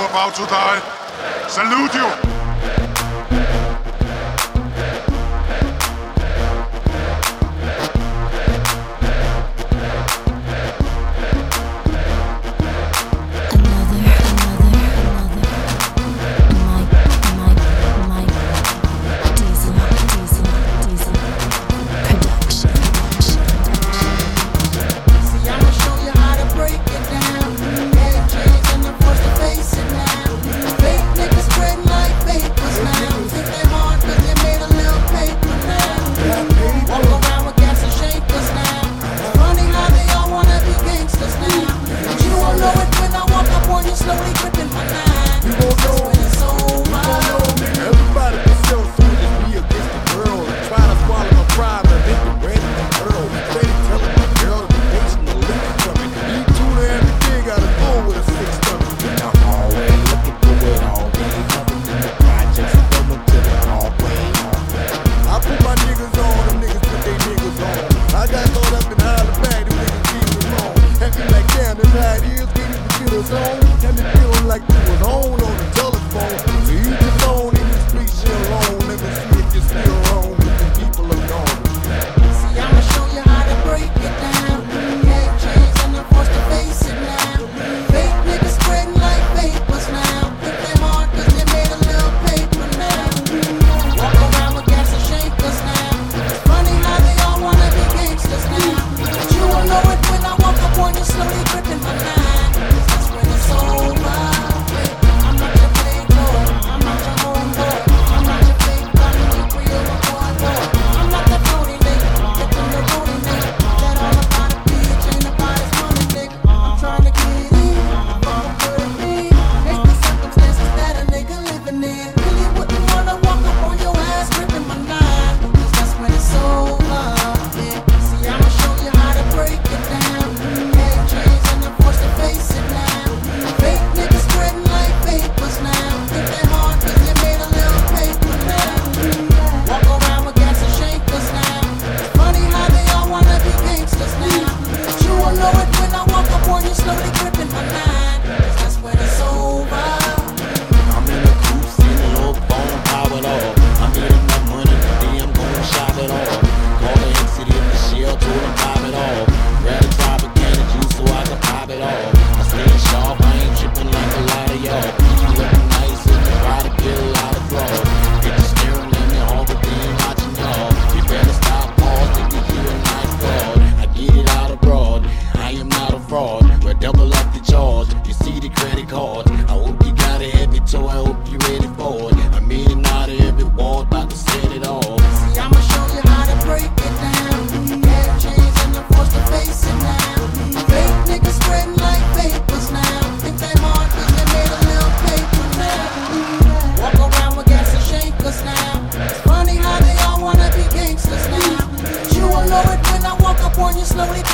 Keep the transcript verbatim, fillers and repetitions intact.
about to die. Salute you! Had me feeling like you was on on the telephone. So you just on in the streets, you alone. Let me see if you're still wrong with the people are gone. See, I'ma show you how to break it down. Head chains and I'm forced to face it now. Fake niggas spreading like vapors now. Think they hard cause they made a little paper now. Walk around with gas and shakers now. It's funny how they all wanna be gangsters now. But you won't know it when I walk up on you slowly gripping my line. Double up the charge, you see the credit card. I hope you got a heavy toe, I hope you ready for it. I'm in out of every wall, about to set it off. See, I'ma show you how to break it down. Head chains and I'm forced to face it now. Fake niggas spreading like vapors now. Think they hard cause they made a little paper now. Walk around with gas and shakers now. It's funny how they all wanna be gangsters now. But you won't know it when I walk up on you slowly.